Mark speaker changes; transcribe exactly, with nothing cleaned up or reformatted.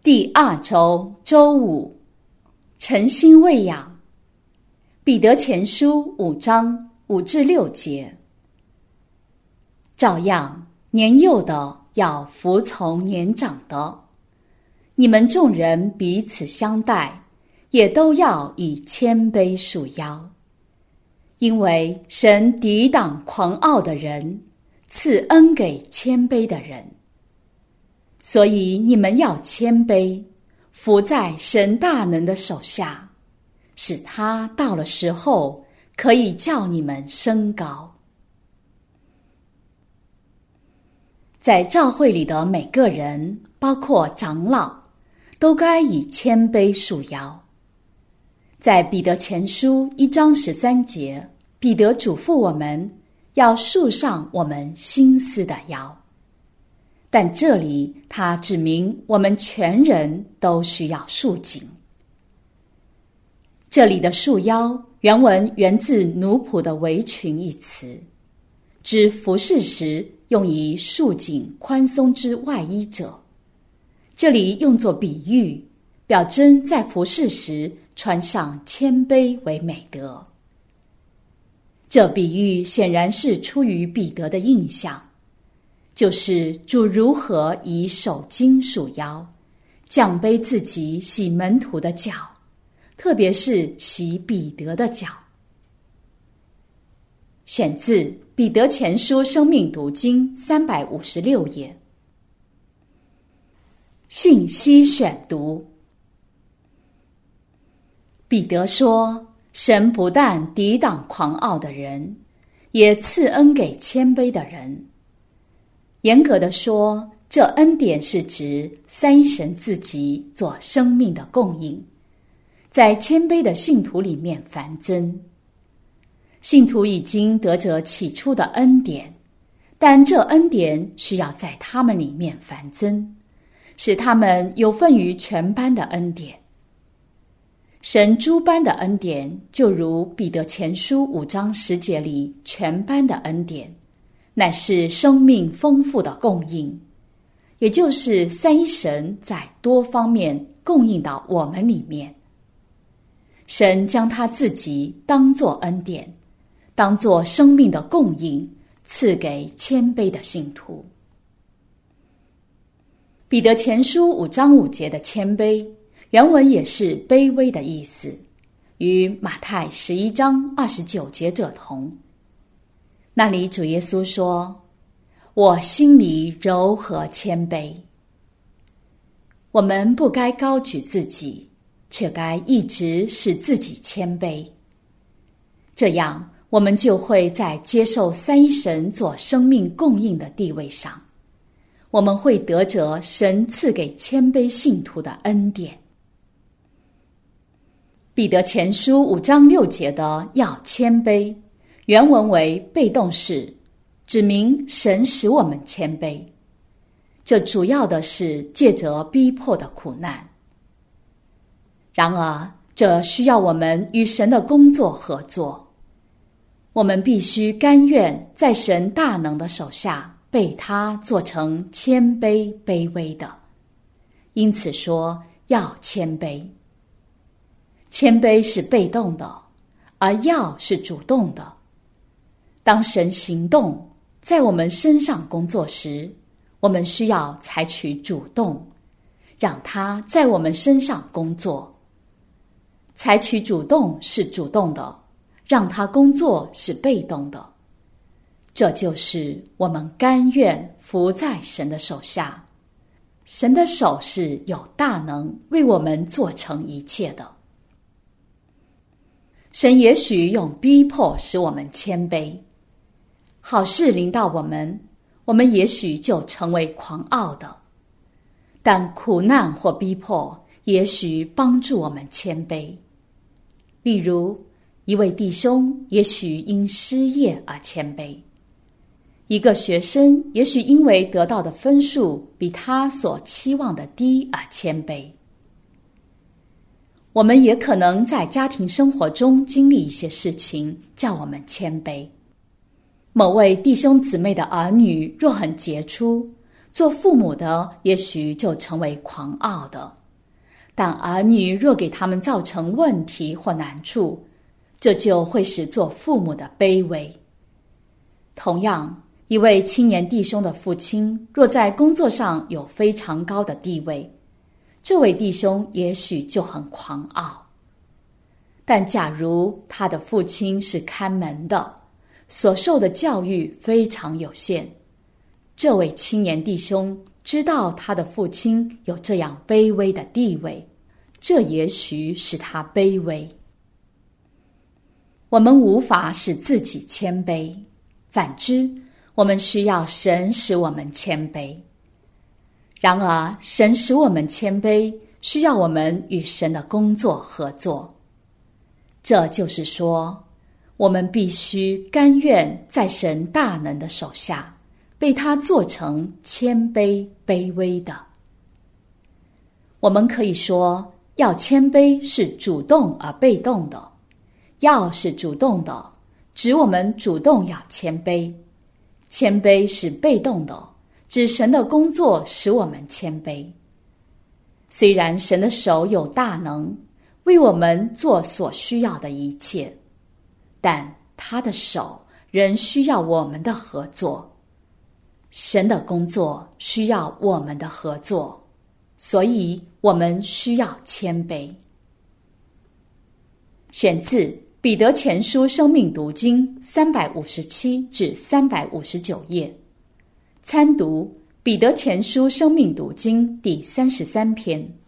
Speaker 1: 第二周周五，诚心喂养。彼得前书五章五至六节。照样，年幼的要服从年长的，你们众人彼此相待，也都要以谦卑束腰。因为神抵挡狂傲的人，赐恩给谦卑的人。所以你们要谦卑，服在神大能的手下，使他到了时候可以叫你们升高。在教会里的每个人，包括长老，都该以谦卑束腰。在彼得前书一章十三节，彼得嘱咐我们要束上我们心思的腰。但这里他指明我们全人都需要束紧。这里的束腰原文源自奴仆的围裙一词，指服侍时用以束紧宽松之外衣者。这里用作比喻，表征在服侍时穿上谦卑为美德。这比喻显然是出于彼得的印象，就是主如何以手巾束腰，降卑自己洗门徒的脚，特别是洗彼得的脚。选自彼得前书生命读经三百五十六页。信息选读。彼得说，神不但抵挡狂傲的人，也赐恩给谦卑的人。严格的说，这恩典是指三一神自己做生命的供应，在谦卑的信徒里面繁增。信徒已经得着起初的恩典，但这恩典需要在他们里面繁增，使他们有份于全班的恩典。神诸般的恩典，就如彼得前书五章十节里全班的恩典，乃是生命丰富的供应，也就是三一神在多方面供应到我们里面。神将他自己当作恩典，当作生命的供应，赐给谦卑的信徒。彼得前书五章五节的谦卑，原文也是卑微的意思，与马太十一章二十九节者同。那里主耶稣说，我心里柔和谦卑。我们不该高举自己，却该一直使自己谦卑。这样，我们就会在接受三一神做生命供应的地位上，我们会得着神赐给谦卑信徒的恩典。彼得前书五章六节的要谦卑，原文为被动式，指明神使我们谦卑。这主要的是借着逼迫的苦难。然而，这需要我们与神的工作合作。我们必须甘愿在神大能的手下被他做成谦卑卑微的。因此说，要谦卑。谦卑是被动的，而要是主动的。当神行动在我们身上工作时，我们需要采取主动，让他在我们身上工作。采取主动是主动的，让他工作是被动的。这就是我们甘愿服在神的手下。神的手是有大能为我们做成一切的。神也许用逼迫使我们谦卑，好事临到我们，我们也许就成为狂傲的。但苦难或逼迫也许帮助我们谦卑。例如，一位弟兄也许因失业而谦卑，一个学生也许因为得到的分数比他所期望的低而谦卑。我们也可能在家庭生活中经历一些事情，叫我们谦卑。某位弟兄姊妹的儿女若很杰出， 做父母的也许就成为狂傲的，但儿女若给他们造成问题或难处，这就会使做父母的卑微。同样，一位青年弟兄的父亲若在工作上有非常高的地位，这位弟兄也许就很狂傲。但假如他的父亲是看门的，所受的教育非常有限，这位青年弟兄知道他的父亲有这样卑微的地位，这也许使他卑微。我们无法使自己谦卑，反之，我们需要神使我们谦卑。然而，神使我们谦卑，需要我们与神的工作合作。这就是说，我们必须甘愿在神大能的手下，被他做成谦卑卑微的。我们可以说，要谦卑是主动而被动的，要是主动的，指我们主动要谦卑；谦卑是被动的，指神的工作使我们谦卑。虽然神的手有大能，为我们做所需要的一切，但他的手仍需要我们的合作。神的工作需要我们的合作，所以我们需要谦卑。选自彼得前书生命读经三百五十七至三百五十九页，参读彼得前书生命读经第三十三篇。